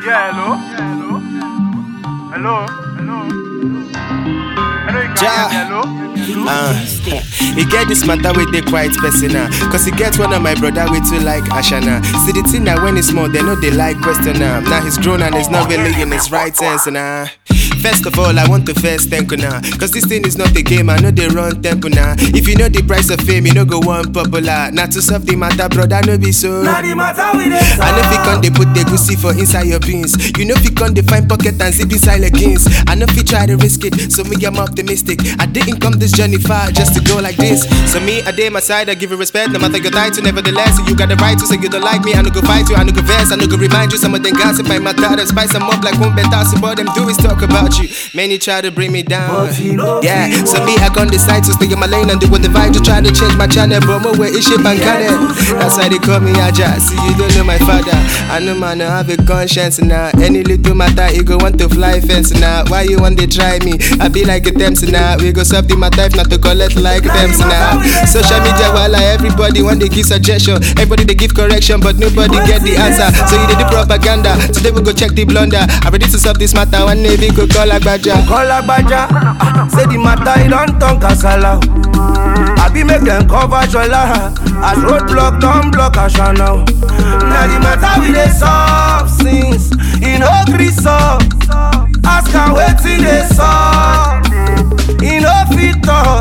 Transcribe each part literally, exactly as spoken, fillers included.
Yeah, hello? Yeah, hello? Hello? Hello? Hello, you can Ja. hear me, hello? Uh, he get this matter with the quiet person now. Cause he get one of my brother with you like Ashana. See the thing that when he's small, they know they like question now. Now he's grown and he's not really in his right sense now. First of all, I want to first thank you now. Cause this thing is not a game, I know they run tempo now. If you know the price of fame, you know go one popular. Not to solve the matter, brother, no be so. Now the matter with it. I know if you can they put the goosey for inside your beans. You know if you can they find pocket and zip inside leggings. I know if you try to risk it, so me I'm optimistic. I didn't come this journey far just to go like this. So me, I did my side, I give you respect, no matter your title, nevertheless. You got the right to say you don't like me, I no go fight you, I no go verse, I no go remind you. Some of them gossip my matter, them spice them up like one better. So what them do is talk about you. Many try to bring me down. Yeah, so me, I can't decide to stay in my lane and do what the vibe to try to change my channel. But more way is shit and cannon. That's why they call me Aja. See, you don't know my father. I know man, I have a conscience now. Any little matter, you go want to fly fence now. Why you want to try me? I be like a Thames now. We go stop the matter if not to collect like them now. Social media, while everybody want to give suggestion. Everybody they give correction, but nobody get the answer. So you did the propaganda. Today we go check the blunder. I'm ready to solve this matter. One day we go call Agbaja. Call Agbaja. Ah, say the matter it don't turn kasala. I be make them cover shola. As roadblock don't block Ashana. Now the matter with the solve since in no grease up. Ask her waiting they solve. In no fit talk.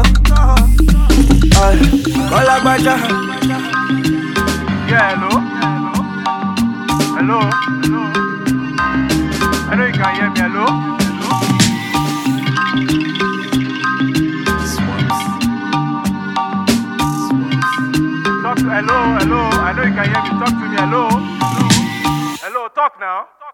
Call Agbaja. Yeah, hello? Hello? Hello? Hello, you can hear me, hello? Talk to, hello, hello, I know you can hear me, talk to me, hello? Hello, talk now.